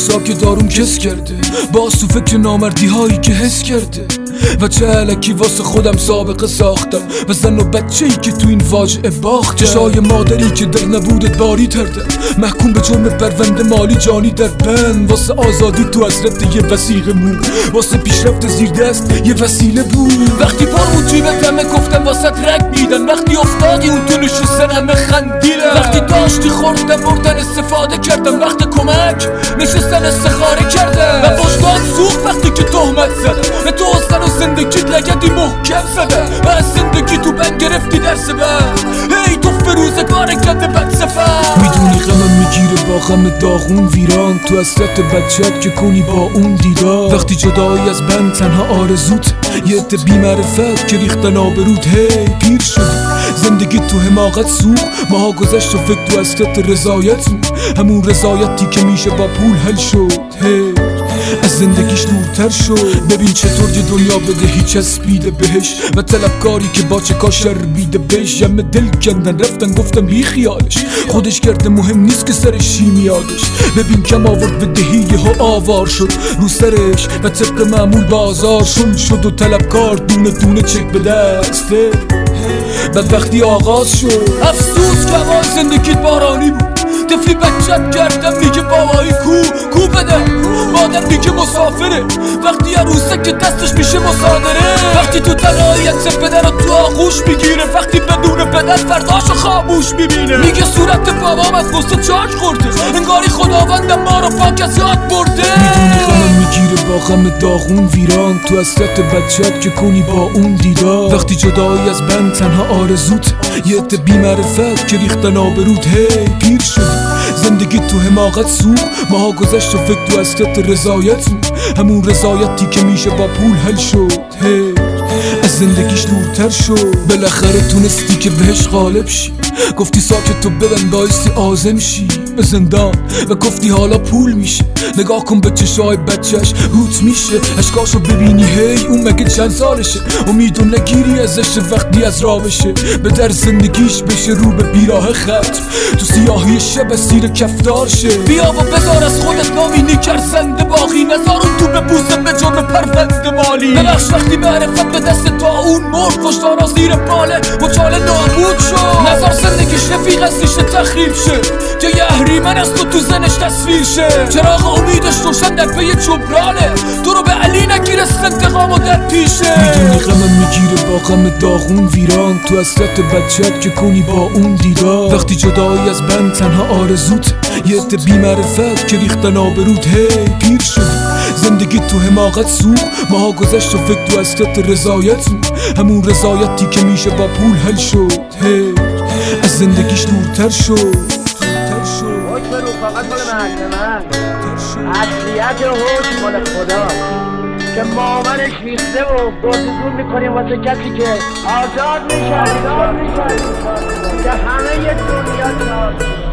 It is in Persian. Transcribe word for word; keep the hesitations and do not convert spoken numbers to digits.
حساب که دارم کس کرده، باز تو فکر نامردی هایی که حس کرده و چه علکی واسه خودم سابقه ساختم و زن و بچه ای که تو این واجعه باخته. چشای مادری که در نبودت باری ترده، محکوم به جرم پرونده مالی جانی در بند. واسه آزادی تو حسرت یه وسیقه مون، واسه پیشرفت زیر دست یه وسیله بود. وقتی پر بود جیبت همه گفتم واسه رگ میدن، وقتی افتادی اون تو نشستن همه خندیدن. وقتی داشتی خوردن بردن استفاده کردم، وقت کمک نشستن استخاره کردن. و وجدان سوخت وقتی که تهمت زدن به تو سر و زندگیت لگدی محکم زدن و از زندگی تو بند گرفتی درس بعد. هی تو فروزگار کنده بد سفر، میدونی غمم میگیره با غم داغون ویران، تو حسرت بچه‌ات که کنی با اون دیدار. وقتی جدایی از بند تنها آرزوت یه عده بی معرفت که ریختن آبروت. هی پیر شدی زندگی تو حماقت سوخت، ماها گذشت و فکر تو حسرت رضایت، همون رضایتی که میشه با پول حل شد. هی از زندگیش دورتر شد. ببین چطور یه دنیا بدهی چسبیده بهش و طلبکاری که با چکا شربیده بهش. یمه دل کندن رفتن گفتم بی خیالش، خودش کرده مهم نیست که سرش چی میادش. ببین کم آورد بدهی یهو آوار شد رو سرش و طبق معمول بازار شل شد و طلبکار دونه دونه چک به دسته. بعد وقتی آغاز شد افسوس که هوای زندگیت بارانی بود، طفلی بچت کردم میگه بابایی کو کو بده، مادر میگه مسافره، وقتی عروسه که دستش میشه مصادره. وقتی تو تنهاییت پدر رو تو آغوش میگیره، وقتی بدون پدر فرداشو خاموش میبینه. میگه صورت بابام از غصه چاک خورده، انگاری خداوندم ما رو پاک از یاد برده. میدونی غمم میگیره با غم داغون ویران، تو حسرت بچه‌ات که کنی با اون دیدار. وقتی جدایی از بند تنها آرزوت یه عده بی معرفت که ریختن آبروت. هی پیر شدی زندگی تو حماقت سوخت، ماها گذشت و فکر تو حسرت رضایت، همون رضایتی که میشه با پول حل شد. هی از زندگیش دورتر شد. بالاخره تونستی که بهش غالب شی، گفتی ساکت تو ببن بایستی آزم شی به زندان و گفتی حالا پول میشه. نگاه کن به چشای بچهش روت میشه، اشکاشو ببینی هی اون مگه چند سالشه. امیدو نگیری ازش وقتی از راه بشه، به در زندگیش بشه رو به بیراه خط، تو سیاهی شب سیر کفتار شه. بیا و بذار از خودت نامینی کرسنده باقی، نذار اون تو بپوسه به جرم پرونده مالی. ببخش وقتی معرفت به دست تا اون مرد، کشتارا زیر باله مچاله نابود شد. نذار زندگیش رفیق از ریشه تخریب شه، که یه اهریمن از تو تو زنش تصویر شه. چراغ امیدش روشن در پی جبرانه، تو رو به علی نگیرست انتقام و در پیشه. میدونی غمم میگیره با غم داغون ویران، تو حسرت بچه‌ات که کنی با اون دیدار. وقتی جدایی از بند تنها آرزوت یه عده بی معرفت که ریختن آبروت. هی پیر شدی زندگی تو حماقت سوخت، ماها گذشت و فکر تو حسرت رضایت، همون رضایتی که میشه با پول حل شد. هی از زندگیش دورتر شد. حکم رو فقط مال محکمه، اصلیت حکم مال خدا که مامنش ریخته و بازجور میکنیم واسه کسی که آزاد میشه، آزاد میشه که همه یه دنیا